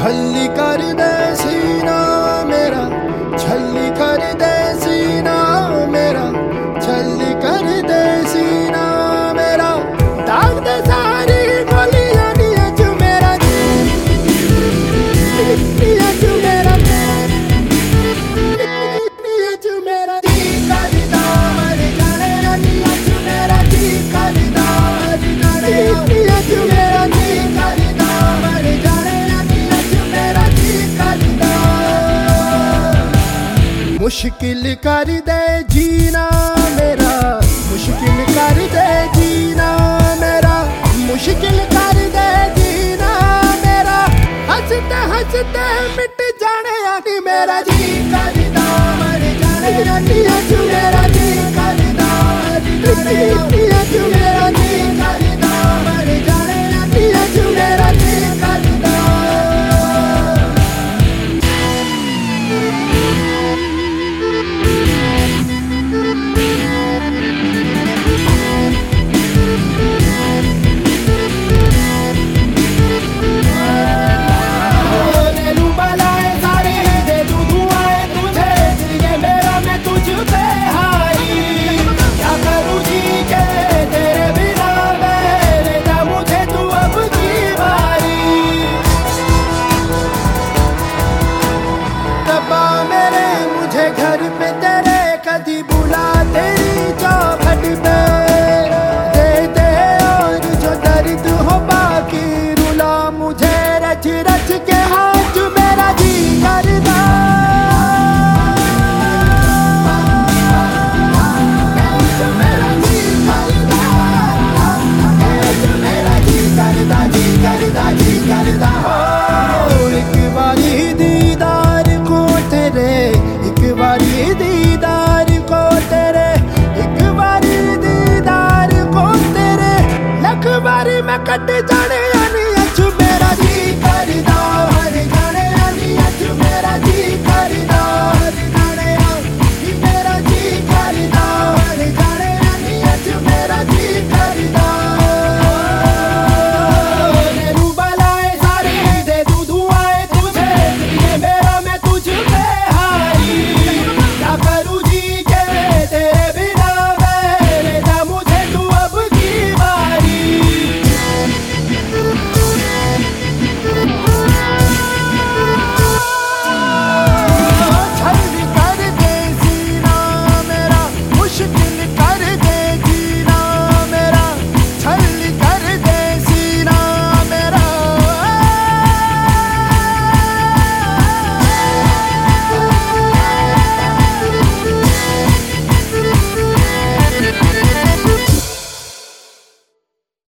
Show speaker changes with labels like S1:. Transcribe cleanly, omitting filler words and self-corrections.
S1: छल्ली कर दे सीना मेरा, छल्ली कर दे सीना मेरा, छल्ली कर दे सीना मेरा, दाग दे सारी गोलियां दिया तू मेरा जी, दिया तू मेरा, दिया तू मेरा जी करदा मर जाने दिया तू मेरा जी करदा मर जाने दिया तू मेरा जी करदा मर जाने दिया तू मेरा जी करदा। मुश्किल कर दे जीना मेरा, मुश्किल कर दे जीना मेरा, मुश्किल कर दे जीना मेरा, हंसते हंसते मिट जाने आदि मेरा जी करदा मर जाने दिया तू मेरा जी करदा दिया तू मेरा जी करदा मर जाने दिया तू मेरा जी करदा। घर पे तेरे कदी बुला तेरी चौखट पे दे दे, और जो दर्द हो बाकी रुला मुझे रच रच के हाथ मेरा जी करदा। मेरा जी करदा, मेरा जी करदा जी करदा जी करदा हो। एक बारी दीदार को तेरे, एक बारी दीदार को तेरे, एक बारी दीदार को तेरे, लख बारी मैं कट जाने